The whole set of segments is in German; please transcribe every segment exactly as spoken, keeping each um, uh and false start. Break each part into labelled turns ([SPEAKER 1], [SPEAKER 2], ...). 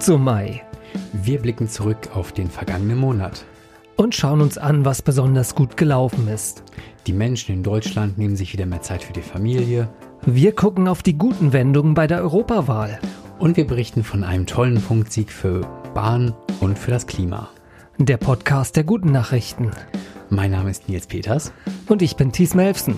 [SPEAKER 1] so, Mai.
[SPEAKER 2] Wir blicken zurück auf den vergangenen Monat.
[SPEAKER 1] Und schauen uns an, was besonders gut gelaufen ist.
[SPEAKER 2] Die Menschen in Deutschland nehmen sich wieder mehr Zeit für die Familie.
[SPEAKER 1] Wir gucken auf die guten Wendungen bei der Europawahl.
[SPEAKER 2] Und wir berichten von einem tollen Punktsieg für Bahn und für das Klima.
[SPEAKER 1] Der Podcast der guten Nachrichten.
[SPEAKER 2] Mein Name ist Nils Peters.
[SPEAKER 1] Und ich bin Thies Melfsen.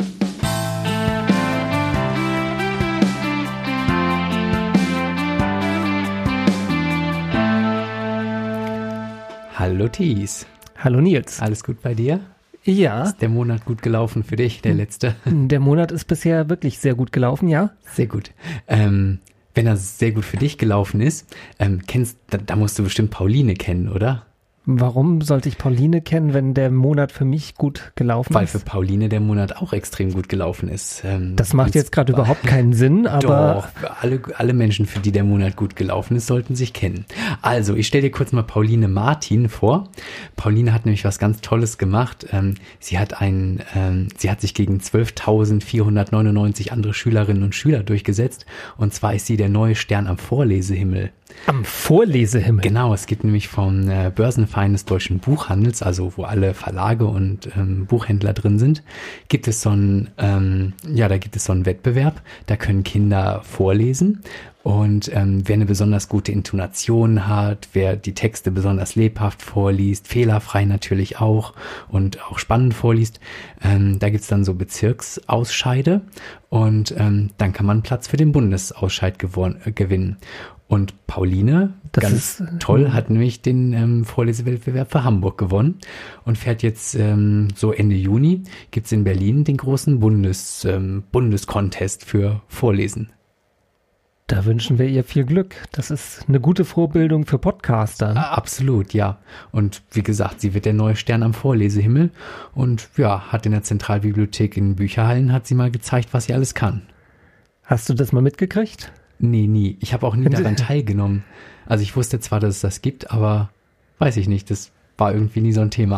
[SPEAKER 2] Hallo Thies.
[SPEAKER 1] Hallo Nils.
[SPEAKER 2] Alles gut bei dir?
[SPEAKER 1] Ja.
[SPEAKER 2] Ist der Monat gut gelaufen für dich, der letzte?
[SPEAKER 1] Der Monat ist bisher wirklich sehr gut gelaufen, ja.
[SPEAKER 2] Sehr gut. Ähm, wenn er sehr gut für dich gelaufen ist, ähm, kennst, da, da musst du bestimmt Pauline kennen, oder?
[SPEAKER 1] Warum sollte ich Pauline kennen, wenn der Monat für mich gut gelaufen
[SPEAKER 2] Weil
[SPEAKER 1] ist?
[SPEAKER 2] für Pauline der Monat auch extrem gut gelaufen ist. Ähm,
[SPEAKER 1] Das macht jetzt gerade überhaupt keinen Sinn, aber...
[SPEAKER 2] Doch, für alle, alle Menschen, für die der Monat gut gelaufen ist, sollten sich kennen. Also, ich stelle dir kurz mal Pauline Martin vor. Pauline hat nämlich was ganz Tolles gemacht. Ähm, sie hat ein, ähm, sie hat sich gegen zwölftausendvierhundertneunundneunzig andere Schülerinnen und Schüler durchgesetzt. Und zwar ist sie der neue Stern am Vorlesehimmel.
[SPEAKER 1] Am Vorlesehimmel?
[SPEAKER 2] Genau, es gibt nämlich vom äh, Börsenverein des deutschen Buchhandels, also wo alle Verlage und ähm, Buchhändler drin sind, gibt es so ein, ähm, ja, da gibt es so einen Wettbewerb, da können Kinder vorlesen. Und ähm, wer eine besonders gute Intonation hat, wer die Texte besonders lebhaft vorliest, fehlerfrei natürlich auch und auch spannend vorliest, ähm, da gibt's dann so Bezirksausscheide und ähm, dann kann man Platz für den Bundesausscheid gewon- äh, gewinnen. Und Pauline,
[SPEAKER 1] das
[SPEAKER 2] ganz
[SPEAKER 1] ist,
[SPEAKER 2] toll, hat nämlich den ähm, Vorlesewettbewerb für Hamburg gewonnen und fährt jetzt ähm, so Ende Juni, gibt's in Berlin den großen Bundes, ähm, Bundescontest für Vorlesen.
[SPEAKER 1] Da wünschen wir ihr viel Glück. Das ist eine gute Vorbildung für Podcaster.
[SPEAKER 2] Ah, absolut, ja. Und wie gesagt, sie wird der neue Stern am Vorlesehimmel und ja, hat in der Zentralbibliothek in Bücherhallen, hat sie mal gezeigt, was sie alles kann.
[SPEAKER 1] Hast du das mal mitgekriegt?
[SPEAKER 2] Nee, nie. Ich habe auch nie daran teilgenommen. Also ich wusste zwar, dass es das gibt, aber weiß ich nicht, das war irgendwie nie so ein Thema.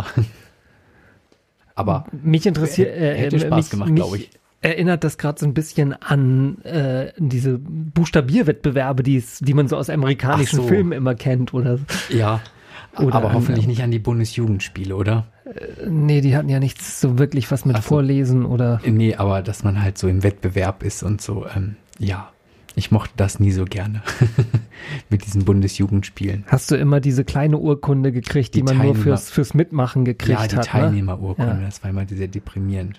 [SPEAKER 2] Aber
[SPEAKER 1] mich interessiert,
[SPEAKER 2] hätte, hätte
[SPEAKER 1] äh,
[SPEAKER 2] Spaß
[SPEAKER 1] mich,
[SPEAKER 2] gemacht, glaube ich.
[SPEAKER 1] Erinnert das gerade so ein bisschen an äh, diese Buchstabierwettbewerbe, die's, die man so aus amerikanischen
[SPEAKER 2] so.
[SPEAKER 1] Filmen immer kennt, oder?
[SPEAKER 2] Ja,
[SPEAKER 1] oder
[SPEAKER 2] aber
[SPEAKER 1] an,
[SPEAKER 2] hoffentlich nicht an die Bundesjugendspiele, oder?
[SPEAKER 1] Äh, nee, die hatten ja nichts so wirklich was mit
[SPEAKER 2] Ach so.
[SPEAKER 1] Vorlesen oder...
[SPEAKER 2] Nee, aber dass man halt so im Wettbewerb ist und so, ähm, ja. Ich mochte das nie so gerne mit diesen Bundesjugendspielen.
[SPEAKER 1] Hast du immer diese kleine Urkunde gekriegt, die, die man Teilnehmer, nur fürs, fürs Mitmachen gekriegt hat?
[SPEAKER 2] Ja, die
[SPEAKER 1] hat,
[SPEAKER 2] Teilnehmerurkunde,
[SPEAKER 1] ne? Ja.
[SPEAKER 2] Das war immer sehr deprimierend.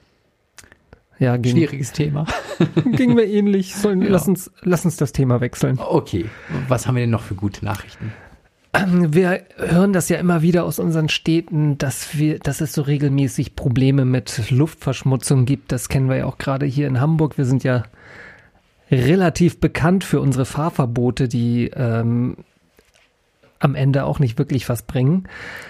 [SPEAKER 1] Ja, ging,
[SPEAKER 2] schwieriges Thema.
[SPEAKER 1] Ging mir ähnlich. Sollen, ja. lass, uns, lass uns das Thema wechseln.
[SPEAKER 2] Okay, was haben wir denn noch für gute Nachrichten?
[SPEAKER 1] Wir hören das ja immer wieder aus unseren Städten, dass wir, dass es so regelmäßig Probleme mit Luftverschmutzung gibt. Das kennen wir ja auch gerade hier in Hamburg. Wir sind ja relativ bekannt für unsere Fahrverbote, die ähm, am Ende auch nicht wirklich was bringen.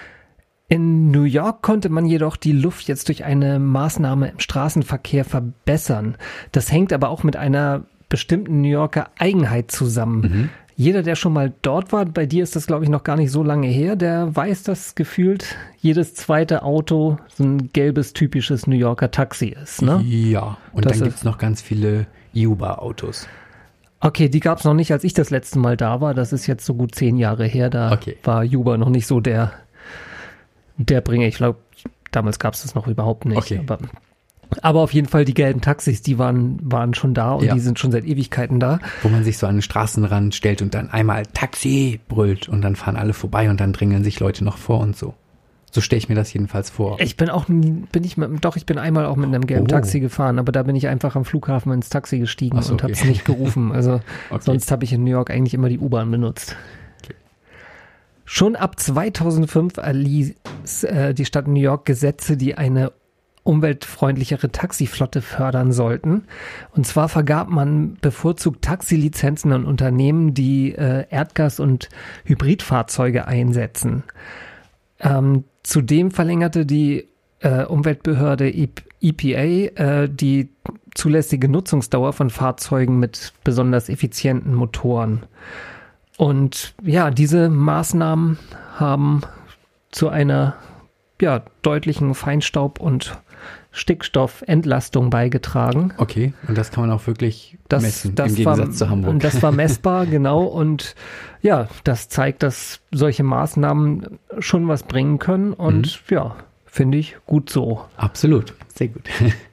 [SPEAKER 1] In New York konnte man jedoch die Luft jetzt durch eine Maßnahme im Straßenverkehr verbessern. Das hängt aber auch mit einer bestimmten New Yorker Eigenheit zusammen. Mhm. Jeder, der schon mal dort war, bei dir ist das, glaube ich, noch gar nicht so lange her, der weiß, dass gefühlt jedes zweite Auto so ein gelbes, typisches New Yorker Taxi ist, ne?
[SPEAKER 2] Ja, und
[SPEAKER 1] das
[SPEAKER 2] dann gibt es noch ganz viele Uber-Autos.
[SPEAKER 1] Okay, die gab es noch nicht, als ich das letzte Mal da war. Das ist jetzt so gut zehn Jahre her. Da okay. war Uber noch nicht so der, der Bringer. Ich glaube, damals gab es das noch überhaupt nicht.
[SPEAKER 2] Okay.
[SPEAKER 1] Aber, aber auf jeden Fall die gelben Taxis, die waren, waren schon da und ja. die sind schon seit Ewigkeiten da.
[SPEAKER 2] Wo man sich so an den Straßenrand stellt und dann einmal Taxi brüllt und dann fahren alle vorbei und dann drängeln sich Leute noch vor und so. So stelle ich mir das jedenfalls vor.
[SPEAKER 1] Ich bin auch, bin ich mit, doch, ich bin einmal auch mit einem gelben oh. Taxi gefahren, aber da bin ich einfach am Flughafen ins Taxi gestiegen so, und habe es okay. nicht gerufen. Also okay. sonst habe ich in New York eigentlich immer die U-Bahn benutzt. Okay. Schon ab zweitausendfünf erließ äh, die Stadt New York Gesetze, die eine umweltfreundlichere Taxiflotte fördern sollten. Und zwar vergab man bevorzugt Taxilizenzen an Unternehmen, die äh, Erdgas- und Hybridfahrzeuge einsetzen. Ähm, zudem verlängerte die äh, Umweltbehörde E P A äh, die zulässige Nutzungsdauer von Fahrzeugen mit besonders effizienten Motoren. Und ja, diese Maßnahmen haben zu einer ja, deutlichen Feinstaub- und Stickstoffentlastung beigetragen.
[SPEAKER 2] Okay, und das kann man auch wirklich
[SPEAKER 1] das,
[SPEAKER 2] messen,
[SPEAKER 1] das
[SPEAKER 2] im Gegensatz
[SPEAKER 1] war,
[SPEAKER 2] zu Hamburg.
[SPEAKER 1] Und das war messbar, genau. Und ja, das zeigt, dass solche Maßnahmen schon was bringen können. Und mhm. ja, finde ich gut so.
[SPEAKER 2] Absolut, sehr gut.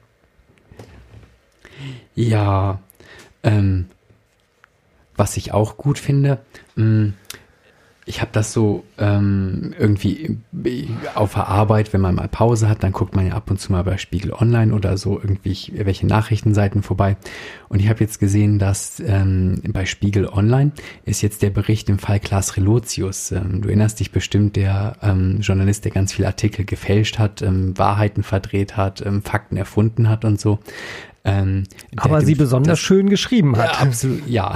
[SPEAKER 2] Ja, ähm, was ich auch gut finde, mh, ich habe das so ähm, irgendwie auf der Arbeit, wenn man mal Pause hat, dann guckt man ja ab und zu mal bei Spiegel Online oder so irgendwie welche Nachrichtenseiten vorbei. Und ich habe jetzt gesehen, dass ähm, bei Spiegel Online ist jetzt der Bericht im Fall Klaas Relotius. Ähm, du erinnerst dich bestimmt, der ähm, Journalist, der ganz viele Artikel gefälscht hat, ähm, Wahrheiten verdreht hat, ähm, Fakten erfunden hat und so. Ähm,
[SPEAKER 1] aber sie besonders das, schön geschrieben hat.
[SPEAKER 2] Ja, absolut, ja.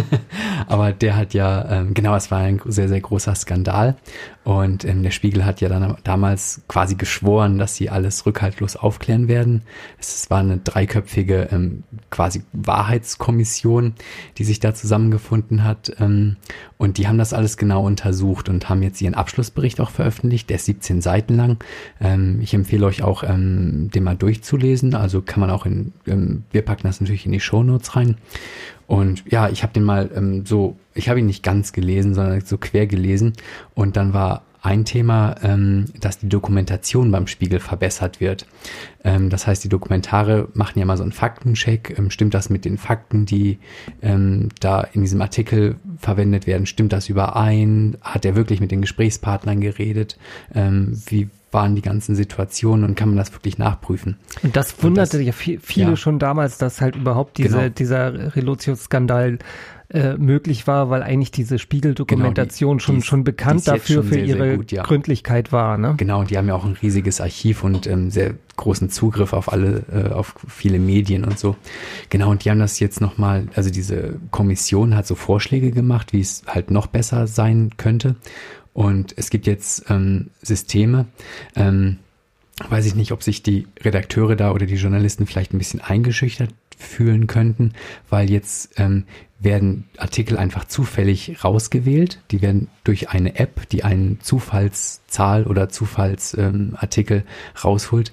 [SPEAKER 2] Aber der hat ja, ähm, genau, es war ein sehr, sehr großer Skandal. Und ähm, der Spiegel hat ja dann damals quasi geschworen, dass sie alles rückhaltlos aufklären werden. Es war eine dreiköpfige ähm, quasi Wahrheitskommission, die sich da zusammengefunden hat. Ähm, und die haben das alles genau untersucht und haben jetzt ihren Abschlussbericht auch veröffentlicht. Der ist siebzehn Seiten lang. Ähm, ich empfehle euch auch, ähm, den mal durchzulesen. Also kann man auch in, ähm, wir packen das natürlich in die Shownotes rein. Und ja, ich habe den mal ähm, so, ich habe ihn nicht ganz gelesen, sondern so quer gelesen. Und dann war ein Thema, ähm, dass die Dokumentation beim Spiegel verbessert wird. Ähm, das heißt, die Dokumentare machen ja mal so einen Faktencheck. Ähm, stimmt das mit den Fakten, die ähm, da in diesem Artikel verwendet werden? Stimmt das überein? Hat er wirklich mit den Gesprächspartnern geredet? Ähm, wie waren die ganzen Situationen und kann man das wirklich nachprüfen?
[SPEAKER 1] Und das wunderte und das, ja viele ja. schon damals, dass halt überhaupt diese, genau. dieser Relotius-Skandal äh, möglich war, weil eigentlich diese Spiegel-Dokumentation genau, die, schon, die, schon bekannt dafür schon für sehr, ihre sehr gut, ja. Gründlichkeit war. Ne?
[SPEAKER 2] Genau, und die haben ja auch ein riesiges Archiv und ähm, sehr großen Zugriff auf alle, äh, auf viele Medien und so. Genau, und die haben das jetzt nochmal, also diese Kommission hat so Vorschläge gemacht, wie es halt noch besser sein könnte. Und es gibt jetzt ähm, Systeme, ähm, weiß ich nicht, ob sich die Redakteure da oder die Journalisten vielleicht ein bisschen eingeschüchtert fühlen könnten, weil jetzt ähm, werden Artikel einfach zufällig rausgewählt. Die werden durch eine App, die einen Zufallszahl oder Zufallsartikel ähm, rausholt,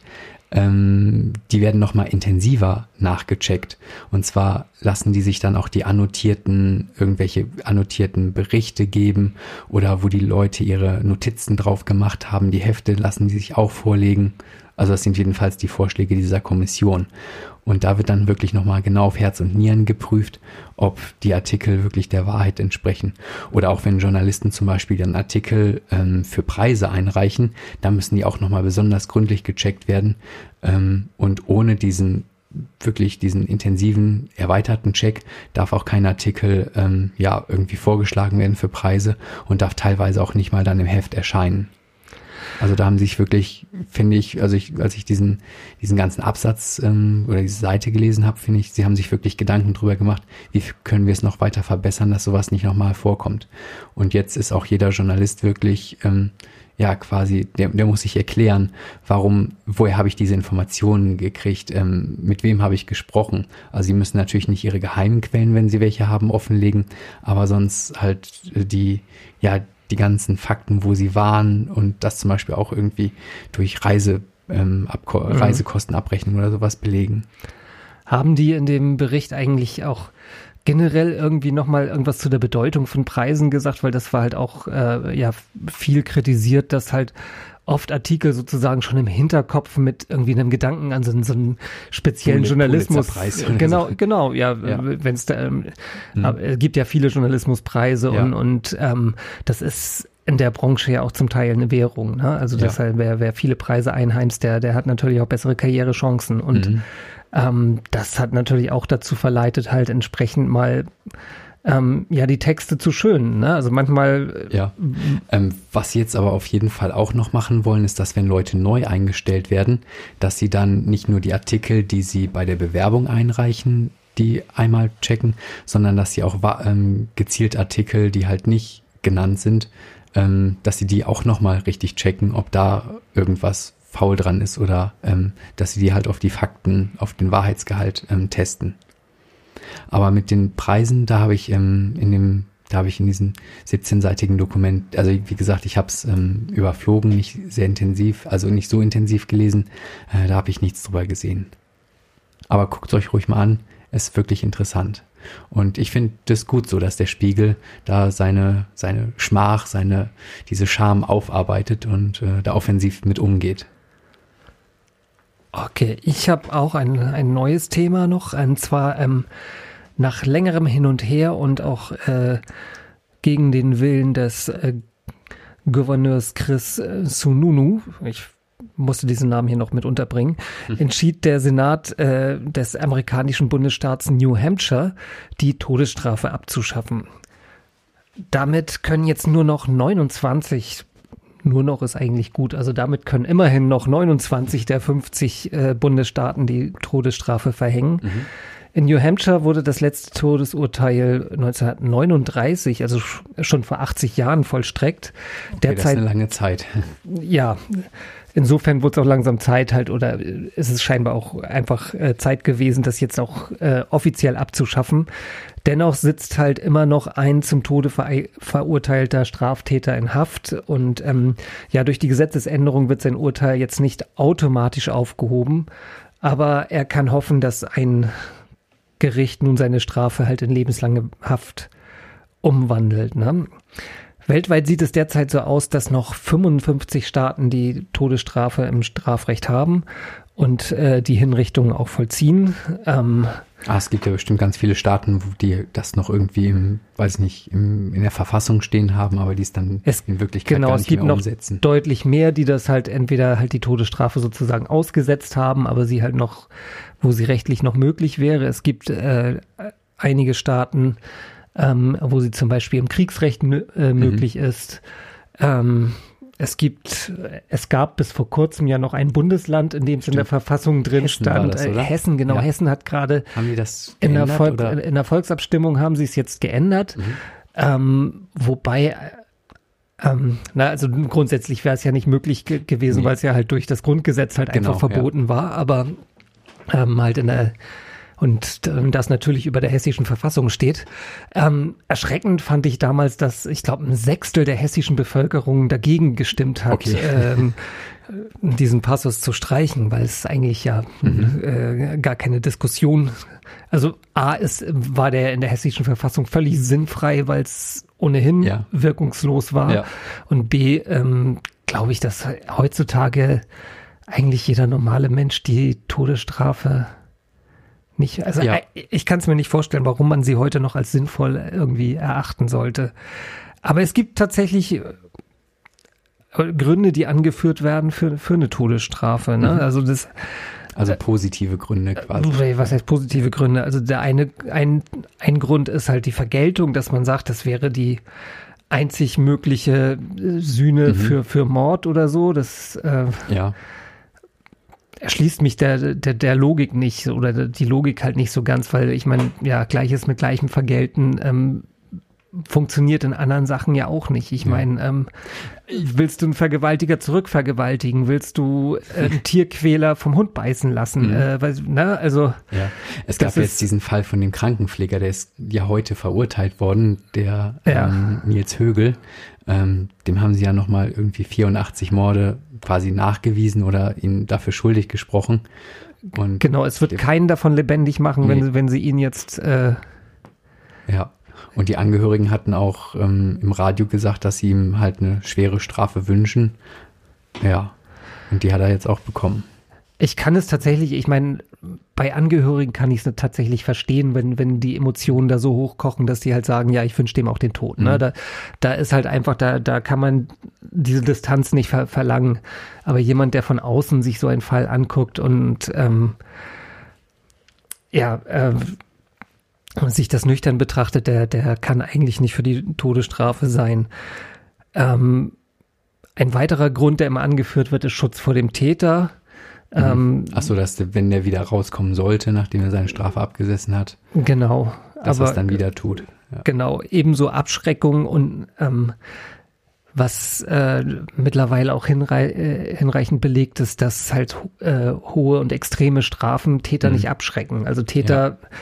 [SPEAKER 2] ähm, die werden nochmal intensiver nachgecheckt. Und zwar lassen die sich dann auch die annotierten, irgendwelche annotierten Berichte geben oder wo die Leute ihre Notizen drauf gemacht haben. Die Hefte lassen die sich auch vorlegen. Also das sind jedenfalls die Vorschläge dieser Kommission. Und da wird dann wirklich nochmal genau auf Herz und Nieren geprüft, ob die Artikel wirklich der Wahrheit entsprechen. Oder auch wenn Journalisten zum Beispiel dann Artikel ähm, für Preise einreichen, da müssen die auch nochmal besonders gründlich gecheckt werden. Ähm, und ohne diesen wirklich diesen intensiven, erweiterten Check darf auch kein Artikel ähm, ja irgendwie vorgeschlagen werden für Preise und darf teilweise auch nicht mal dann im Heft erscheinen. Also da haben sich wirklich, finde ich, also ich, als ich diesen diesen ganzen Absatz ähm, oder diese Seite gelesen habe, finde ich, sie haben sich wirklich Gedanken drüber gemacht, wie können wir es noch weiter verbessern, dass sowas nicht nochmal vorkommt. Und jetzt ist auch jeder Journalist wirklich, ähm, ja quasi, der, der muss sich erklären, warum, woher habe ich diese Informationen gekriegt, ähm, mit wem habe ich gesprochen. Also sie müssen natürlich nicht ihre geheimen Quellen, wenn sie welche haben, offenlegen, aber sonst halt die, ja, die ganzen Fakten, wo sie waren und das zum Beispiel auch irgendwie durch Reise, ähm, Abko- mhm. Reisekostenabrechnung oder sowas belegen.
[SPEAKER 1] Haben die in dem Bericht eigentlich auch generell irgendwie nochmal irgendwas zu der Bedeutung von Preisen gesagt? Weil das war halt auch äh, ja viel kritisiert, dass halt oft Artikel sozusagen schon im Hinterkopf mit irgendwie einem Gedanken an so, so einen speziellen Pul- Journalismus. Genau, so. genau, ja, ja. wenn es da, ähm, mhm. es gibt ja viele Journalismuspreise ja. und, und ähm, das ist in der Branche ja auch zum Teil eine Währung. Ne? Also ja. deshalb, wer, wer viele Preise einheimst, der, der hat natürlich auch bessere Karrierechancen und mhm. ähm, das hat natürlich auch dazu verleitet, halt entsprechend mal Ähm, ja, die Texte zu schönen, ne? Also manchmal.
[SPEAKER 2] Ja. Ähm, was sie jetzt aber auf jeden Fall auch noch machen wollen, ist, dass wenn Leute neu eingestellt werden, dass sie dann nicht nur die Artikel, die sie bei der Bewerbung einreichen, die einmal checken, sondern dass sie auch ähm, gezielt Artikel, die halt nicht genannt sind, ähm, dass sie die auch nochmal richtig checken, ob da irgendwas faul dran ist oder ähm, dass sie die halt auf die Fakten, auf den Wahrheitsgehalt ähm, testen. Aber mit den Preisen, da habe ich ähm, in dem da habe ich in diesem siebzehnseitigen Dokument, also wie gesagt, ich habe es ähm, überflogen, nicht sehr intensiv, also nicht so intensiv gelesen, äh, da habe ich nichts drüber gesehen. Aber guckt euch ruhig mal an, ist wirklich interessant. Und ich finde das gut so, dass der Spiegel da seine, seine Schmach, seine, diese Scham aufarbeitet und äh, da offensiv mit umgeht.
[SPEAKER 1] Okay, ich habe auch ein, ein neues Thema noch, und zwar ähm, nach längerem Hin und Her und auch äh, gegen den Willen des äh, Gouverneurs Chris äh, Sununu, ich musste diesen Namen hier noch mit unterbringen, hm. entschied der Senat äh, des amerikanischen Bundesstaats New Hampshire, die Todesstrafe abzuschaffen. Damit können jetzt nur noch neunundzwanzig, nur noch ist eigentlich gut, also damit können immerhin noch neunundzwanzig der fünfzig äh, Bundesstaaten die Todesstrafe verhängen. Mhm. In New Hampshire wurde das letzte Todesurteil neunzehnhundertneununddreißig, also schon vor achtzig Jahren vollstreckt.
[SPEAKER 2] Okay, Derzeit, das ist eine lange Zeit.
[SPEAKER 1] Ja, insofern wurde es auch langsam Zeit halt, oder ist es scheinbar auch einfach äh, Zeit gewesen, das jetzt auch äh, offiziell abzuschaffen. Dennoch sitzt halt immer noch ein zum Tode ver- verurteilter Straftäter in Haft und ähm, ja, durch die Gesetzesänderung wird sein Urteil jetzt nicht automatisch aufgehoben, aber er kann hoffen, dass ein Gericht nun seine Strafe halt in lebenslange Haft umwandelt. Ne? Weltweit sieht es derzeit so aus, dass noch fünfundfünfzig Staaten die Todesstrafe im Strafrecht haben und äh, die Hinrichtungen auch vollziehen. Ähm,
[SPEAKER 2] ah, es gibt ja bestimmt ganz viele Staaten, die das noch irgendwie, im, weiß nicht, im, in der Verfassung stehen haben, aber die es dann
[SPEAKER 1] es,
[SPEAKER 2] in Wirklichkeit
[SPEAKER 1] genau,
[SPEAKER 2] gar nicht mehr umsetzen. Genau, es
[SPEAKER 1] gibt noch deutlich mehr, die das halt entweder halt die Todesstrafe sozusagen ausgesetzt haben, aber sie halt noch, wo sie rechtlich noch möglich wäre. Es gibt äh, einige Staaten, ähm, wo sie zum Beispiel im Kriegsrecht äh, möglich mhm. ist. Ähm, es gibt, es gab bis vor kurzem ja noch ein Bundesland, in dem es in der Verfassung drin
[SPEAKER 2] Hessen
[SPEAKER 1] stand.
[SPEAKER 2] Das,
[SPEAKER 1] äh, Hessen, genau. Ja. Hessen hat gerade in, der Volk, in der Volksabstimmung haben sie es jetzt geändert. Mhm. Ähm, wobei, ähm, na, also grundsätzlich wäre es ja nicht möglich ge- gewesen, nee. weil es ja halt durch das Grundgesetz halt genau, einfach verboten ja. war. Aber ähm, halt in der Und das natürlich über der hessischen Verfassung steht. Ähm, erschreckend fand ich damals, dass, ich glaube, ein Sechstel der hessischen Bevölkerung dagegen gestimmt hat, okay. ähm, diesen Passus zu streichen, weil es eigentlich ja mhm. äh, gar keine Diskussion, also A, ist, war der in der hessischen Verfassung völlig sinnfrei, weil es ohnehin ja. wirkungslos war. Ja. Und B, ähm, glaube ich, dass heutzutage eigentlich jeder normale Mensch die Todesstrafe nicht, also ja. ich kann es mir nicht vorstellen, warum man sie heute noch als sinnvoll irgendwie erachten sollte. Aber es gibt tatsächlich Gründe, die angeführt werden für, für eine Todesstrafe. Ne?
[SPEAKER 2] Mhm.
[SPEAKER 1] Also das,
[SPEAKER 2] also positive Gründe quasi.
[SPEAKER 1] Was heißt positive Gründe? Also der eine, ein, ein Grund ist halt die Vergeltung, dass man sagt, das wäre die einzig mögliche Sühne mhm. für, für Mord oder so. Das äh,
[SPEAKER 2] ja.
[SPEAKER 1] erschließt mich der, der, der Logik nicht oder die Logik halt nicht so ganz, weil ich meine, ja, Gleiches mit Gleichem vergelten ähm, funktioniert in anderen Sachen ja auch nicht. Ich meine, ähm, willst du einen Vergewaltiger zurückvergewaltigen? Willst du äh, einen Tierquäler vom Hund beißen lassen? Mhm. Äh, weil, na, also
[SPEAKER 2] ja. Es gab jetzt diesen Fall von dem Krankenpfleger, der ist ja heute verurteilt worden, der ja. ähm, Nils Högel. Ähm, dem haben sie ja nochmal irgendwie vierundachtzig Morde quasi nachgewiesen oder ihn dafür schuldig gesprochen. Und
[SPEAKER 1] genau, es wird keinen davon lebendig machen, nee. wenn, wenn sie ihn jetzt äh
[SPEAKER 2] ja. Und die Angehörigen hatten auch ähm, im Radio gesagt, dass sie ihm halt eine schwere Strafe wünschen. Ja, und die hat er jetzt auch bekommen.
[SPEAKER 1] Ich kann es tatsächlich, ich meine, bei Angehörigen kann ich es tatsächlich verstehen, wenn, wenn die Emotionen da so hochkochen, dass die halt sagen, ja, ich wünsche dem auch den Tod. Mhm. Ne? Da, da ist halt einfach, da, da kann man diese Distanz nicht ver- verlangen. Aber jemand, der von außen sich so einen Fall anguckt und ähm, ja, äh, sich das nüchtern betrachtet, der, der kann eigentlich nicht für die Todesstrafe sein. Ähm, ein weiterer Grund, der immer angeführt wird, ist Schutz vor dem Täter.
[SPEAKER 2] Mhm. Ähm, Ach so, dass der, wenn der wieder rauskommen sollte, nachdem er seine Strafe abgesessen hat.
[SPEAKER 1] Genau.
[SPEAKER 2] Dass er es dann wieder tut.
[SPEAKER 1] Ja. Genau, ebenso Abschreckung und ähm, was äh, mittlerweile auch hinrei- äh, hinreichend belegt ist, dass halt äh, hohe und extreme Strafen Täter mhm. nicht abschrecken. Also Täter ja.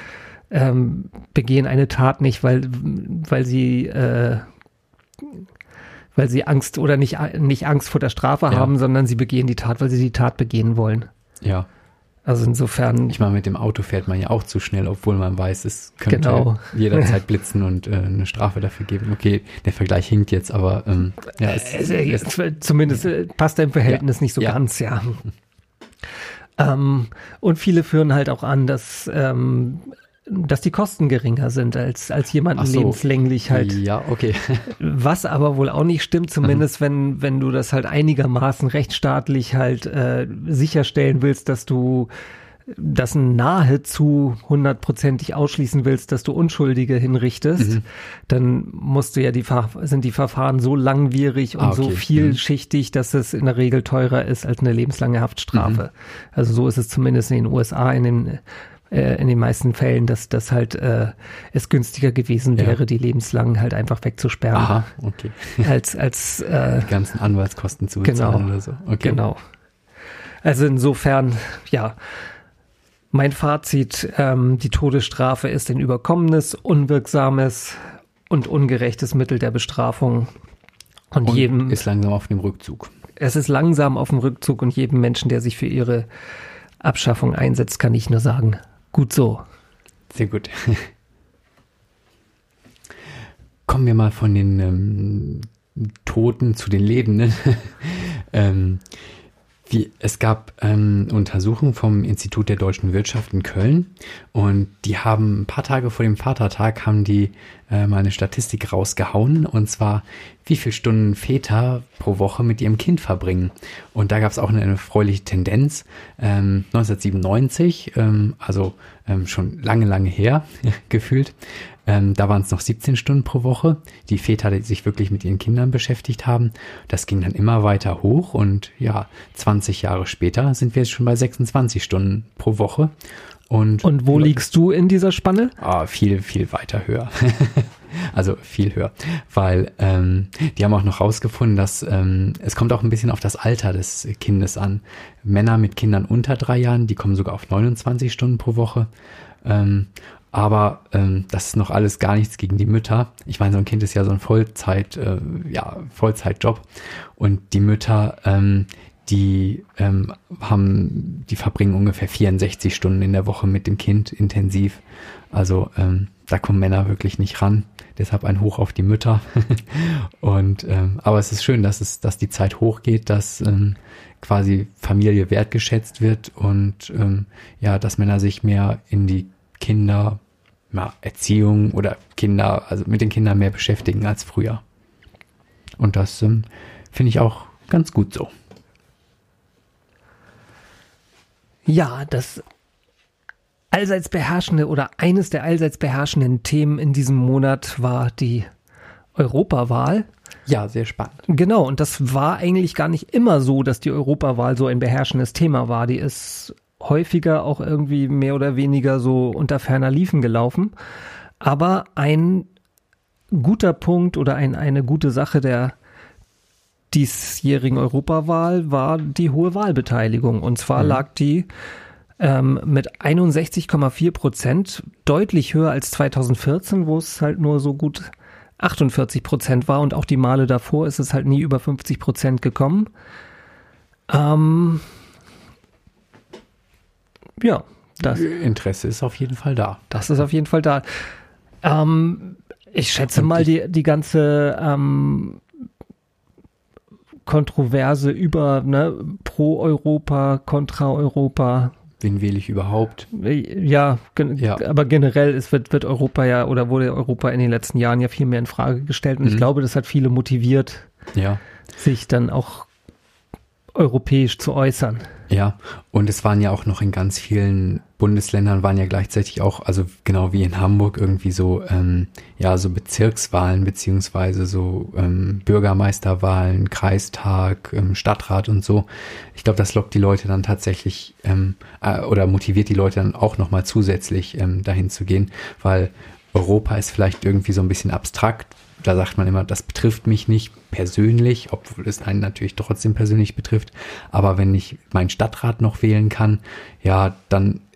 [SPEAKER 1] ähm, begehen eine Tat nicht, weil, weil sie äh, weil sie Angst oder nicht, nicht Angst vor der Strafe ja. haben, sondern sie begehen die Tat, weil sie die Tat begehen wollen.
[SPEAKER 2] Ja.
[SPEAKER 1] Also insofern.
[SPEAKER 2] Ich meine, mit dem Auto fährt man ja auch zu schnell, obwohl man weiß, es könnte
[SPEAKER 1] genau.
[SPEAKER 2] jederzeit blitzen und äh, eine Strafe dafür geben. Okay, der Vergleich hinkt jetzt, aber ähm, ja, es,
[SPEAKER 1] es, es, es, zumindest ja. passt er im Verhältnis ja. nicht so ja. ganz, ja. ähm, und viele führen halt auch an, dass ähm, dass die Kosten geringer sind als, als jemanden so. lebenslänglich halt.
[SPEAKER 2] Ja, okay.
[SPEAKER 1] Was aber wohl auch nicht stimmt, zumindest wenn, wenn du das halt einigermaßen rechtsstaatlich halt äh, sicherstellen willst, dass du das nahezu hundertprozentig ausschließen willst, dass du Unschuldige hinrichtest, mhm. dann musst du ja die, sind die Verfahren so langwierig und ah, okay. so vielschichtig, dass es in der Regel teurer ist als eine lebenslange Haftstrafe. Mhm. Also so ist es zumindest in den U S A in den in den meisten Fällen, dass das halt äh, es günstiger gewesen wäre, ja. die lebenslang halt einfach wegzusperren.
[SPEAKER 2] Aha, okay.
[SPEAKER 1] Als, als äh,
[SPEAKER 2] die ganzen Anwaltskosten zu bezahlen
[SPEAKER 1] genau,
[SPEAKER 2] oder so. Okay.
[SPEAKER 1] Genau. Also insofern, ja, mein Fazit, ähm, die Todesstrafe ist ein überkommenes, unwirksames und ungerechtes Mittel der Bestrafung. Und,
[SPEAKER 2] und
[SPEAKER 1] jedem
[SPEAKER 2] ist langsam auf dem Rückzug.
[SPEAKER 1] Es ist langsam auf dem Rückzug und jedem Menschen, der sich für ihre Abschaffung einsetzt, kann ich nur sagen, gut so.
[SPEAKER 2] Sehr gut. Kommen wir mal von den ähm, Toten zu den Lebenden. ähm, wie, es gab ähm, Untersuchungen vom Institut der deutschen Wirtschaft in Köln und die haben ein paar Tage vor dem Vatertag haben die äh, mal eine Statistik rausgehauen und zwar, wie viele Stunden Väter pro Woche mit ihrem Kind verbringen. Und da gab es auch eine erfreuliche Tendenz. Ähm, neunzehnhundertsiebenundneunzig, ähm, also ähm, schon lange, lange her gefühlt, ähm, da waren es noch siebzehn Stunden pro Woche. Die Väter, die sich wirklich mit ihren Kindern beschäftigt haben. Das ging dann immer weiter hoch und ja, zwanzig Jahre später sind wir jetzt schon bei sechsundzwanzig Stunden pro Woche. Und,
[SPEAKER 1] und wo liegst du in dieser Spanne?
[SPEAKER 2] Ah, viel, viel weiter höher. Also viel höher, weil ähm, die haben auch noch rausgefunden, dass ähm, es kommt auch ein bisschen auf das Alter des Kindes an. Männer mit Kindern unter drei Jahren, die kommen sogar auf neunundzwanzig Stunden pro Woche. Ähm, aber ähm, das ist noch alles gar nichts gegen die Mütter. Ich meine, so ein Kind ist ja so ein Vollzeit, äh, ja, Vollzeitjob. Und die Mütter, ähm, die ähm, haben, die verbringen ungefähr vierundsechzig Stunden in der Woche mit dem Kind intensiv. Also ähm, da kommen Männer wirklich nicht ran. Deshalb ein Hoch auf die Mütter. Und ähm, aber es ist schön, dass es, dass die Zeit hochgeht, dass ähm, quasi Familie wertgeschätzt wird und ähm, ja, dass Männer sich mehr in die Kinder, ja, Erziehung oder Kinder, also mit den Kindern mehr beschäftigen als früher. Und das ähm, finde ich auch ganz gut so.
[SPEAKER 1] Ja, das allseits beherrschende oder eines der allseits beherrschenden Themen in diesem Monat war die Europawahl.
[SPEAKER 2] Ja, sehr spannend.
[SPEAKER 1] Genau, und das war eigentlich gar nicht immer so, dass die Europawahl so ein beherrschendes Thema war. Die ist häufiger auch irgendwie mehr oder weniger so unter ferner Liefen gelaufen. Aber ein guter Punkt oder ein, eine gute Sache der diesjährigen Europawahl war die hohe Wahlbeteiligung. Und zwar mhm. lag die ähm, mit einundsechzig Komma vier Prozent deutlich höher als zweitausendvierzehn, wo es halt nur so gut achtundvierzig Prozent war. Und auch die Male davor ist es halt nie über fünfzig Prozent gekommen. Ähm, ja, das
[SPEAKER 2] Interesse ist auf jeden Fall da.
[SPEAKER 1] Das ist auf jeden Fall da. Ähm, ich schätze mal, die, die ganze ähm, Kontroverse über ne, pro Europa, kontra Europa.
[SPEAKER 2] Wen wähle ich überhaupt?
[SPEAKER 1] Ja, gen- ja. aber generell ist, wird, wird Europa ja oder wurde Europa in den letzten Jahren ja viel mehr in Frage gestellt. Und mhm. ich glaube, das hat viele motiviert,
[SPEAKER 2] ja.
[SPEAKER 1] sich dann auch europäisch zu äußern.
[SPEAKER 2] Ja, und es waren ja auch noch in ganz vielen Bundesländern waren ja gleichzeitig auch, also genau wie in Hamburg irgendwie so, ähm, ja, so Bezirkswahlen beziehungsweise so ähm, Bürgermeisterwahlen, Kreistag, ähm, Stadtrat und so. Ich glaube, das lockt die Leute dann tatsächlich ähm, äh, oder motiviert die Leute dann auch nochmal zusätzlich ähm, dahin zu gehen, weil Europa ist vielleicht irgendwie so ein bisschen abstrakt. Da sagt man immer, das betrifft mich nicht persönlich, obwohl es einen natürlich trotzdem persönlich betrifft. Aber wenn ich meinen Stadtrat noch wählen kann, ja, dann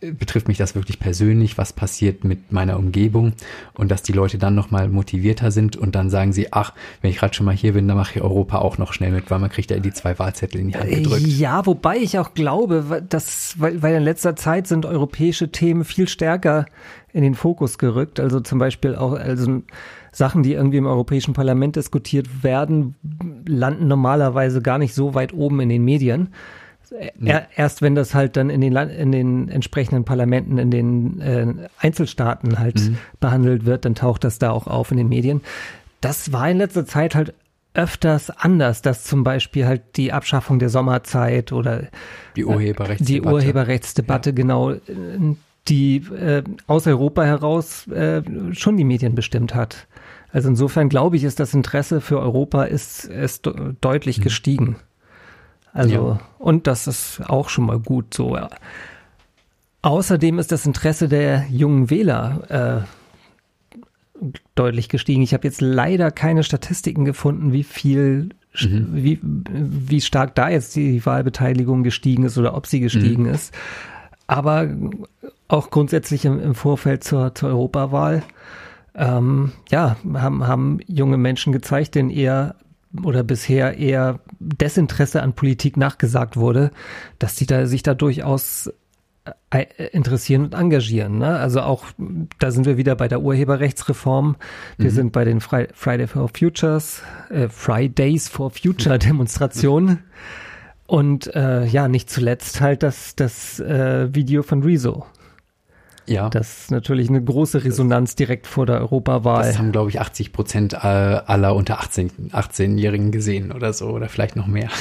[SPEAKER 2] betrifft mich das wirklich persönlich, was passiert mit meiner Umgebung und dass die Leute dann nochmal motivierter sind und dann sagen sie, ach, wenn ich gerade schon mal hier bin, dann mache ich Europa auch noch schnell mit, weil man kriegt ja die zwei Wahlzettel in die Hand gedrückt.
[SPEAKER 1] Ja, wobei ich auch glaube, dass, weil, weil in letzter Zeit sind europäische Themen viel stärker in den Fokus gerückt, also zum Beispiel auch, also Sachen, die irgendwie im Europäischen Parlament diskutiert werden, landen normalerweise gar nicht so weit oben in den Medien. Er, erst wenn das halt dann in den, Land, in den entsprechenden Parlamenten, in den äh, Einzelstaaten halt mhm. behandelt wird, dann taucht das da auch auf in den Medien. Das war in letzter Zeit halt öfters anders, dass zum Beispiel halt die Abschaffung der Sommerzeit oder
[SPEAKER 2] die Urheberrechtsdebatte,
[SPEAKER 1] die Urheberrechtsdebatte ja. genau, die äh, aus Europa heraus äh, schon die Medien bestimmt hat. Also insofern glaube ich, ist das Interesse für Europa ist, ist deutlich mhm. gestiegen. Also, ja. und das ist auch schon mal gut so. Ja. Außerdem ist das Interesse der jungen Wähler äh, deutlich gestiegen. Ich habe jetzt leider keine Statistiken gefunden, wie viel, mhm. wie, wie stark da jetzt die Wahlbeteiligung gestiegen ist oder ob sie gestiegen mhm. ist. Aber auch grundsätzlich im, im Vorfeld zur, zur Europawahl, ähm, ja, haben, haben junge Menschen gezeigt, denen eher oder bisher eher Desinteresse an Politik nachgesagt wurde, dass die da sich da durchaus äh, interessieren und engagieren. Ne? Also auch, da sind wir wieder bei der Urheberrechtsreform. Wir mhm. sind bei den Fri- Friday for Futures, äh, Fridays for Future Demonstrationen. Und äh, ja, nicht zuletzt halt das, das äh, Video von Rezo. Ja. Das ist natürlich eine große Resonanz das, direkt vor der Europawahl.
[SPEAKER 2] Das haben, glaube ich, achtzig Prozent aller unter achtzehn, achtzehnjährigen gesehen oder so, oder vielleicht noch mehr.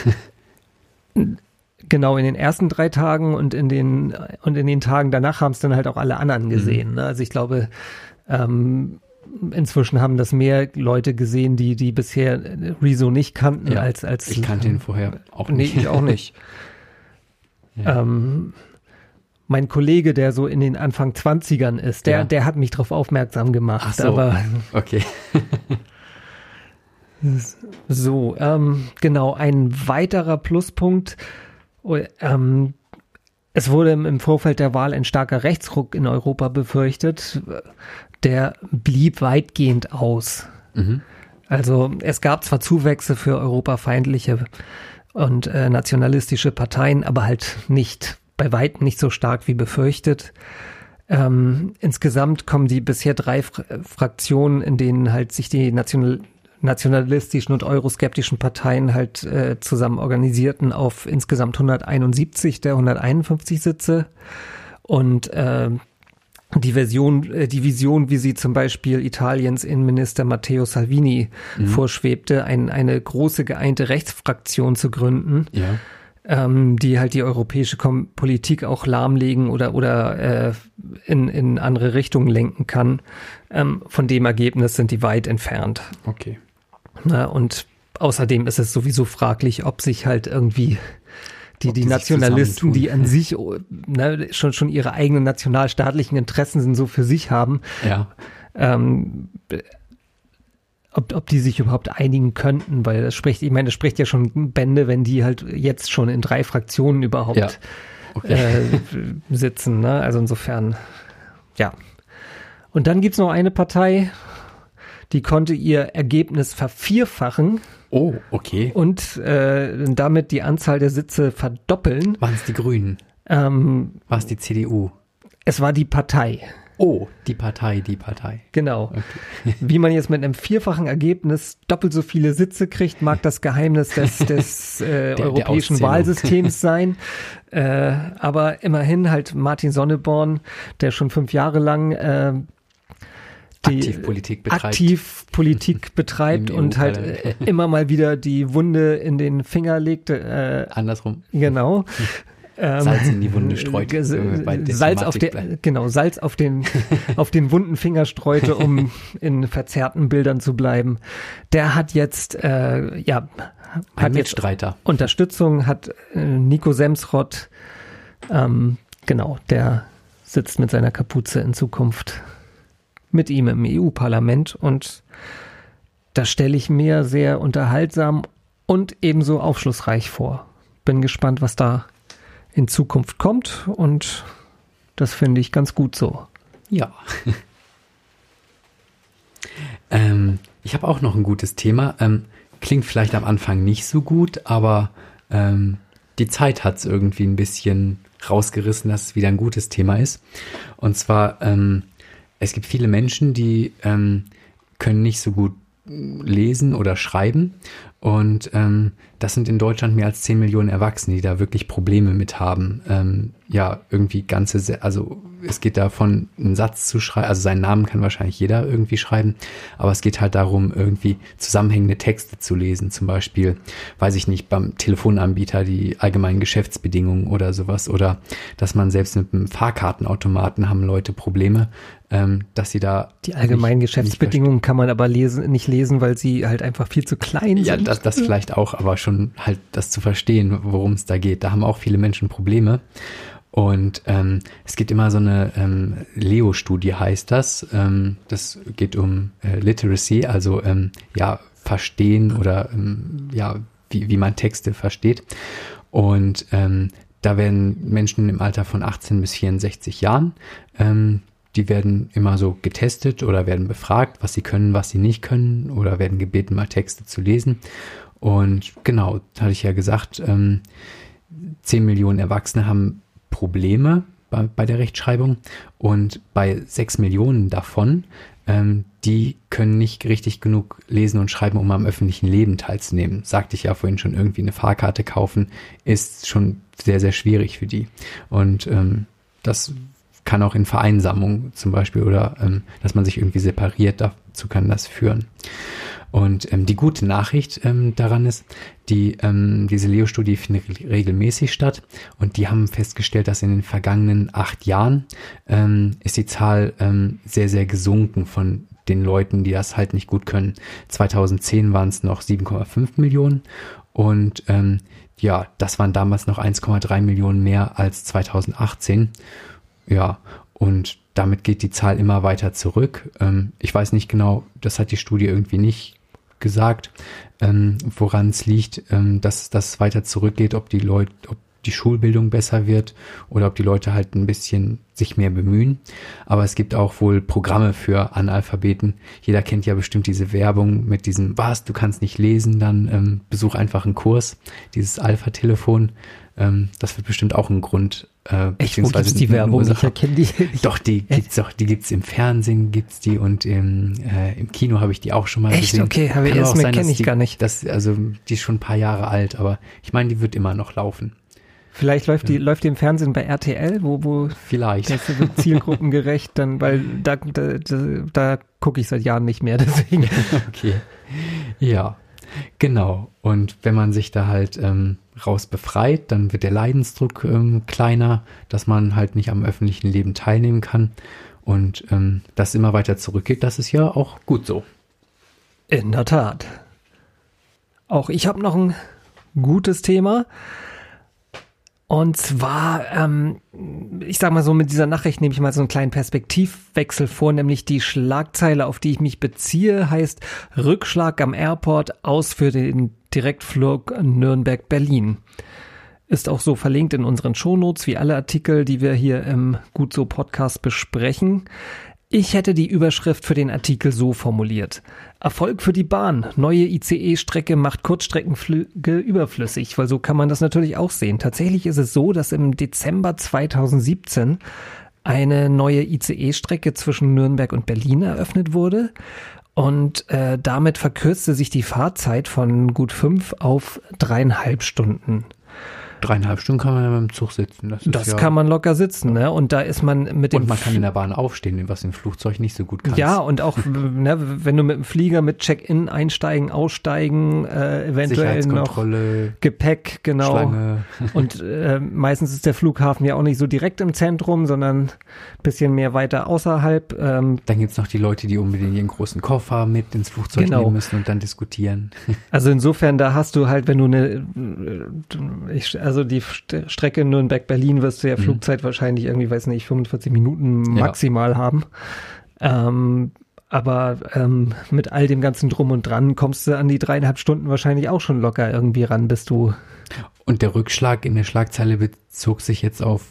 [SPEAKER 1] Genau, in den ersten drei Tagen und in den und in den Tagen danach haben es dann halt auch alle anderen gesehen. Mhm. Ne? Also ich glaube, ähm, inzwischen haben das mehr Leute gesehen, die die bisher Rezo nicht kannten, ja, als als
[SPEAKER 2] ich kannte ihn vorher auch nicht.
[SPEAKER 1] Nee, ich auch nicht. ja. ähm, Mein Kollege, der so in den Anfang zwanzigern ist, der, ja. der hat mich darauf aufmerksam gemacht.
[SPEAKER 2] Ach so,
[SPEAKER 1] aber
[SPEAKER 2] okay.
[SPEAKER 1] so, ähm, genau, ein weiterer Pluspunkt. Ähm, es wurde im, im Vorfeld der Wahl ein starker Rechtsruck in Europa befürchtet. Der blieb weitgehend aus. Mhm. Also es gab zwar Zuwächse für europafeindliche und äh, nationalistische Parteien, aber halt nicht bei weitem nicht so stark wie befürchtet. Ähm, insgesamt kommen die bisher drei Fra- Fraktionen, in denen halt sich die national- nationalistischen und euroskeptischen Parteien halt äh, zusammen organisierten, auf insgesamt hunderteinundsiebzig der hunderteinundfünfzig Sitze. Und äh, die Version, äh, die Vision, wie sie zum Beispiel Italiens Innenminister Matteo Salvini mhm. vorschwebte, ein, eine große geeinte Rechtsfraktion zu gründen, ja. ähm, die halt die europäische Kom- Politik auch lahmlegen oder oder äh, in in andere Richtungen lenken kann. Ähm, von dem Ergebnis sind die weit entfernt.
[SPEAKER 2] Okay.
[SPEAKER 1] Na, und außerdem ist es sowieso fraglich, ob sich halt irgendwie die, die, die Nationalisten, die an sich ne, schon schon ihre eigenen nationalstaatlichen Interessen sind, so für sich haben,
[SPEAKER 2] ja.
[SPEAKER 1] ähm, ob, ob die sich überhaupt einigen könnten, weil das spricht, ich meine, das spricht ja schon Bände, wenn die halt jetzt schon in drei Fraktionen überhaupt ja. okay. äh, sitzen. Ne? Also insofern, ja. Und dann gibt's noch eine Partei, die konnte ihr Ergebnis vervierfachen.
[SPEAKER 2] Oh, okay.
[SPEAKER 1] Und äh, damit die Anzahl der Sitze verdoppeln.
[SPEAKER 2] Waren es die Grünen?
[SPEAKER 1] Ähm,
[SPEAKER 2] war es die C D U?
[SPEAKER 1] Es war die Partei.
[SPEAKER 2] Oh, die Partei, die Partei.
[SPEAKER 1] Genau. Okay. Wie man jetzt mit einem vierfachen Ergebnis doppelt so viele Sitze kriegt, mag das Geheimnis des, des äh, der, europäischen der Wahlsystems sein. Äh, aber immerhin halt Martin Sonneborn, der schon fünf Jahre lang äh, die
[SPEAKER 2] aktiv Politik betreibt,
[SPEAKER 1] aktiv Politik betreibt und halt äh, immer mal wieder die Wunde in den Finger legt. Äh,
[SPEAKER 2] Andersrum.
[SPEAKER 1] Genau.
[SPEAKER 2] Salz in die Wunde streute.
[SPEAKER 1] Äh, Salz auf den, genau, Salz auf den, auf den wunden Finger streute, um in verzerrten Bildern zu bleiben. Der hat jetzt, äh, ja,
[SPEAKER 2] Ein
[SPEAKER 1] hat
[SPEAKER 2] Mitstreiter.
[SPEAKER 1] Jetzt Unterstützung, hat äh, Nico Semsrott, ähm, genau, der sitzt mit seiner Kapuze in Zukunft mit ihm im E U-Parlament und das stelle ich mir sehr unterhaltsam und ebenso aufschlussreich vor. Bin gespannt, was da in Zukunft kommt und Das finde ich ganz gut so.
[SPEAKER 2] Ja. ähm, ich habe auch noch ein gutes Thema. Ähm, klingt vielleicht am Anfang nicht so gut, aber ähm, die Zeit hat es irgendwie ein bisschen rausgerissen, dass es wieder ein gutes Thema ist. Und zwar, ähm, es gibt viele Menschen, die ähm, können nicht so gut lesen oder schreiben. Und ähm, das sind in Deutschland mehr als zehn Millionen Erwachsene, die da wirklich Probleme mit haben. Ähm, ja, irgendwie ganze, also es geht davon, einen Satz zu schreiben, also seinen Namen kann wahrscheinlich jeder irgendwie schreiben, aber es geht halt darum, irgendwie zusammenhängende Texte zu lesen. Zum Beispiel, weiß ich nicht, beim Telefonanbieter die allgemeinen Geschäftsbedingungen oder sowas. Oder dass man selbst mit einem Fahrkartenautomaten haben Leute Probleme, ähm, dass sie da...
[SPEAKER 1] Die allgemeinen nicht, Geschäftsbedingungen nicht kann man aber lesen, nicht lesen, weil sie halt einfach viel zu klein
[SPEAKER 2] ja,
[SPEAKER 1] sind.
[SPEAKER 2] Ja, das, das vielleicht auch, aber schon halt das zu verstehen, worum es da geht. Da haben auch viele Menschen Probleme. Und ähm, es gibt immer so eine ähm, Leo-Studie, heißt das. Ähm, das geht um äh, Literacy, also ähm, ja, verstehen oder ähm, ja, wie, wie man Texte versteht. Und ähm, da werden Menschen im Alter von achtzehn bis vierundsechzig Jahren, ähm, die werden immer so getestet oder werden befragt, was sie können, was sie nicht können, oder werden gebeten, mal Texte zu lesen. Und genau, hatte ich ja gesagt, ähm, zehn Millionen Erwachsene haben Probleme bei, bei der Rechtschreibung, und bei sechs Millionen davon, ähm, die können nicht richtig genug lesen und schreiben, um am öffentlichen Leben teilzunehmen. Sagte ich ja vorhin schon, irgendwie eine Fahrkarte kaufen ist schon sehr, sehr schwierig für die. Und ähm, das kann auch in Vereinsamung zum Beispiel oder ähm, dass man sich irgendwie separiert, dazu kann das führen. Und ähm, die gute Nachricht ähm, daran ist, die ähm, diese Leo-Studie findet regelmäßig statt, und die haben festgestellt, dass in den vergangenen acht Jahren ähm, ist die Zahl ähm, sehr, sehr gesunken von den Leuten, die das halt nicht gut können. zweitausendzehn waren es noch sieben Komma fünf Millionen, und ähm, ja, das waren damals noch eins Komma drei Millionen mehr als zweitausendachtzehn. Ja, und damit geht die Zahl immer weiter zurück. Ähm, ich weiß nicht genau, das hat die Studie irgendwie nicht gesagt, ähm, woran es liegt, ähm, dass das weiter zurückgeht, ob die Leute, ob die Schulbildung besser wird oder ob die Leute halt ein bisschen sich mehr bemühen. Aber es gibt auch wohl Programme für Analphabeten. Jeder kennt ja bestimmt diese Werbung mit diesem, was, du kannst nicht lesen, dann ähm, besuch einfach einen Kurs, dieses Alpha-Telefon. Ähm, das wird bestimmt auch ein Grund. Äh,
[SPEAKER 1] Echt, wo gibt's die Werbung? Ich erkenne die nicht.
[SPEAKER 2] Doch, die gibt's doch, die gibt's im Fernsehen, gibt's die, und im, äh, im Kino habe ich die auch schon mal
[SPEAKER 1] Echt?
[SPEAKER 2] gesehen.
[SPEAKER 1] Echt? Okay, habe ich erst mal, kenne ich
[SPEAKER 2] die,
[SPEAKER 1] gar nicht.
[SPEAKER 2] Das, also, die ist schon ein paar Jahre alt, aber ich meine, die wird immer noch laufen.
[SPEAKER 1] Vielleicht läuft die, ja. läuft die im Fernsehen bei R T L, wo, wo
[SPEAKER 2] vielleicht
[SPEAKER 1] das wird zielgruppengerecht, dann, weil da, da, da, da gucke ich seit Jahren nicht mehr, deswegen.
[SPEAKER 2] Okay. Ja, genau. Und wenn man sich da halt ähm, raus befreit, dann wird der Leidensdruck ähm, kleiner, dass man halt nicht am öffentlichen Leben teilnehmen kann, und ähm, das immer weiter zurückgeht. Das ist ja auch gut so.
[SPEAKER 1] In der Tat. Auch ich habe noch ein gutes Thema. Und zwar, ähm, ich sag mal so, mit dieser Nachricht nehme ich mal so einen kleinen Perspektivwechsel vor, nämlich die Schlagzeile, auf die ich mich beziehe, heißt Rückschlag am Airport, aus für den Direktflug Nürnberg-Berlin. Ist auch so verlinkt in unseren Shownotes, wie alle Artikel, die wir hier im Gut so Podcast besprechen. Ich hätte die Überschrift für den Artikel so formuliert: Erfolg für die Bahn. Neue I C E-Strecke macht Kurzstreckenflüge überflüssig, weil so kann man das natürlich auch sehen. Tatsächlich ist es so, dass im Dezember zweitausendsiebzehn eine neue I C E-Strecke zwischen Nürnberg und Berlin eröffnet wurde, und äh, damit verkürzte sich die Fahrzeit von gut fünf auf dreieinhalb Stunden.
[SPEAKER 2] Dreieinhalb Stunden kann man ja mit dem Zug sitzen. Das, ist
[SPEAKER 1] das
[SPEAKER 2] ja
[SPEAKER 1] kann man locker sitzen, ne? Und da ist man mit dem...
[SPEAKER 2] Und man kann in der Bahn aufstehen, was im Flugzeug nicht so gut kannst.
[SPEAKER 1] Ja, und auch, ne, wenn du mit dem Flieger mit Check-in einsteigen, aussteigen, äh, eventuell noch Gepäck, genau.
[SPEAKER 2] Schlange.
[SPEAKER 1] Und äh, meistens ist der Flughafen ja auch nicht so direkt im Zentrum, sondern ein bisschen mehr weiter außerhalb. Ähm,
[SPEAKER 2] dann gibt's noch die Leute, die unbedingt ihren großen Koffer mit ins Flugzeug
[SPEAKER 1] genau.
[SPEAKER 2] nehmen müssen und dann diskutieren.
[SPEAKER 1] Also insofern, da hast du halt, wenn du eine... Ich, also die Strecke Nürnberg-Berlin wirst du ja Flugzeit mhm. wahrscheinlich irgendwie, weiß nicht, fünfundvierzig Minuten maximal ja. haben. Ähm, aber ähm, mit all dem ganzen Drum und Dran kommst du an die dreieinhalb Stunden wahrscheinlich auch schon locker irgendwie ran, bis du...
[SPEAKER 2] Und der Rückschlag in der Schlagzeile bezog sich jetzt auf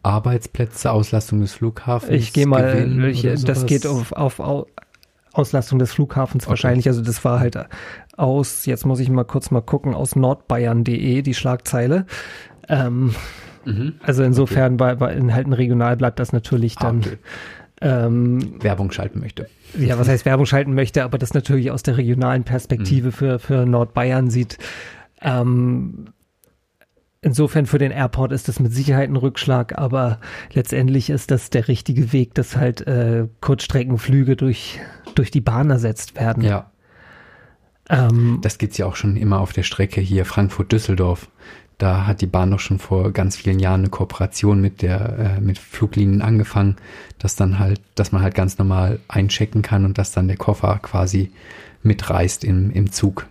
[SPEAKER 2] Arbeitsplätze, Auslastung des Flughafens.
[SPEAKER 1] Ich gehe mal, ich, das geht auf, auf, auf Auslastung des Flughafens okay. wahrscheinlich. Also das war halt aus, jetzt muss ich mal kurz mal gucken, aus nordbayern punkt de die Schlagzeile. Ähm, mhm. Also insofern okay. bei, bei Inhalten regional bleibt das natürlich dann. Ah, okay. ähm,
[SPEAKER 2] Werbung schalten möchte.
[SPEAKER 1] Ja, was heißt Werbung schalten möchte, aber das natürlich aus der regionalen Perspektive mhm. für, für Nordbayern sieht. Ähm, Insofern für den Airport ist das mit Sicherheit ein Rückschlag, aber letztendlich ist das der richtige Weg, dass halt äh, Kurzstreckenflüge durch, durch die Bahn ersetzt werden.
[SPEAKER 2] Ja. Ähm, das gibt's ja auch schon immer auf der Strecke hier Frankfurt-Düsseldorf. Da hat die Bahn doch schon vor ganz vielen Jahren eine Kooperation mit der äh, mit Fluglinien angefangen, dass dann halt, dass man halt ganz normal einchecken kann und dass dann der Koffer quasi mitreist im, im Zug.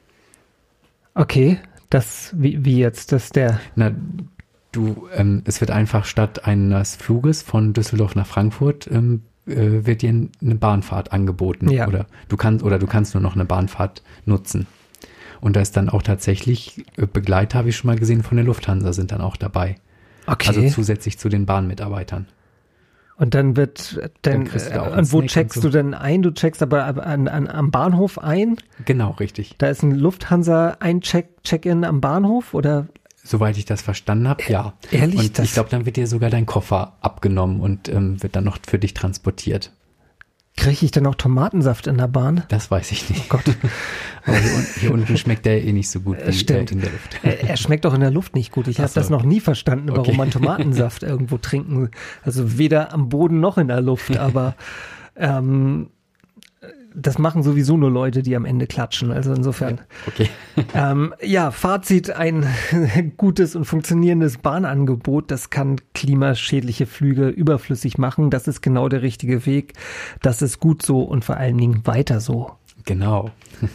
[SPEAKER 1] Okay. Das, wie, wie jetzt, das der...
[SPEAKER 2] Na, du, ähm, es wird einfach statt eines Fluges von Düsseldorf nach Frankfurt, ähm, äh, wird dir eine Bahnfahrt angeboten.
[SPEAKER 1] Ja.
[SPEAKER 2] Oder du kannst, oder du kannst nur noch eine Bahnfahrt nutzen. Und da ist dann auch tatsächlich, äh, Begleiter habe ich schon mal gesehen von der Lufthansa sind dann auch dabei.
[SPEAKER 1] Okay.
[SPEAKER 2] Also zusätzlich zu den Bahnmitarbeitern.
[SPEAKER 1] Und dann wird, dann, dann und wo checkst so. du denn ein? Du checkst aber an, an, am Bahnhof ein?
[SPEAKER 2] Genau, richtig.
[SPEAKER 1] Da ist ein Lufthansa-Ein-Check-In am Bahnhof, oder?
[SPEAKER 2] Soweit ich das verstanden habe, ja.
[SPEAKER 1] Ehrlich?
[SPEAKER 2] Und ich glaube, dann wird dir sogar dein Koffer abgenommen und ähm, wird dann noch für dich transportiert.
[SPEAKER 1] Kriege ich denn auch Tomatensaft in der Bahn?
[SPEAKER 2] Das weiß ich nicht.
[SPEAKER 1] Oh Gott.
[SPEAKER 2] Aber hier, un- hier unten schmeckt der eh nicht so gut wie
[SPEAKER 1] Stimmt.
[SPEAKER 2] Äh, in der Luft.
[SPEAKER 1] Er, er schmeckt auch in der Luft nicht gut. Ich habe
[SPEAKER 2] so.
[SPEAKER 1] das noch nie verstanden, warum
[SPEAKER 2] Okay.
[SPEAKER 1] man Tomatensaft irgendwo trinken. Also weder am Boden noch in der Luft. Aber ähm, das machen sowieso nur Leute, die am Ende klatschen. Also insofern.
[SPEAKER 2] Okay.
[SPEAKER 1] ähm, ja, Fazit, ein gutes und funktionierendes Bahnangebot, das kann klimaschädliche Flüge überflüssig machen. Das ist genau der richtige Weg. Das ist gut so und vor allen Dingen weiter so.
[SPEAKER 2] Genau.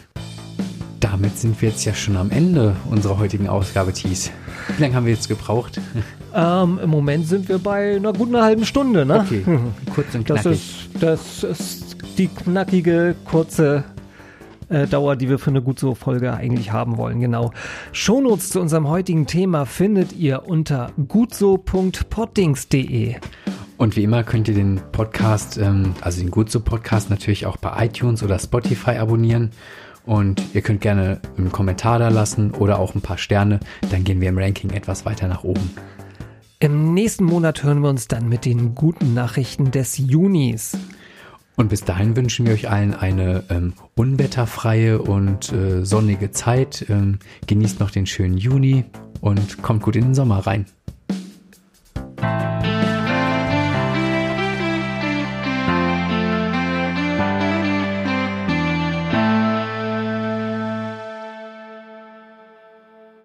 [SPEAKER 2] Damit sind wir jetzt ja schon am Ende unserer heutigen Ausgabe, Thies. Wie lange haben wir jetzt gebraucht?
[SPEAKER 1] Ähm, Im Moment sind wir bei einer guten halben Stunde, ne?
[SPEAKER 2] Okay, kurz und
[SPEAKER 1] Das
[SPEAKER 2] knackig.
[SPEAKER 1] ist, das ist die knackige, kurze äh, Dauer, die wir für eine Gut-So-Folge eigentlich haben wollen, genau. Shownotes zu unserem heutigen Thema findet ihr unter gutso punkt poddings punkt de.
[SPEAKER 2] Und wie immer könnt ihr den Podcast, ähm, also den Gutso-Podcast natürlich auch bei iTunes oder Spotify abonnieren. Und ihr könnt gerne einen Kommentar da lassen oder auch ein paar Sterne. Dann gehen wir im Ranking etwas weiter nach oben.
[SPEAKER 1] Im nächsten Monat hören wir uns dann mit den guten Nachrichten des Junis.
[SPEAKER 2] Und bis dahin wünschen wir euch allen eine ähm, unwetterfreie und äh, sonnige Zeit. Ähm, genießt noch den schönen Juni und kommt gut in den Sommer rein.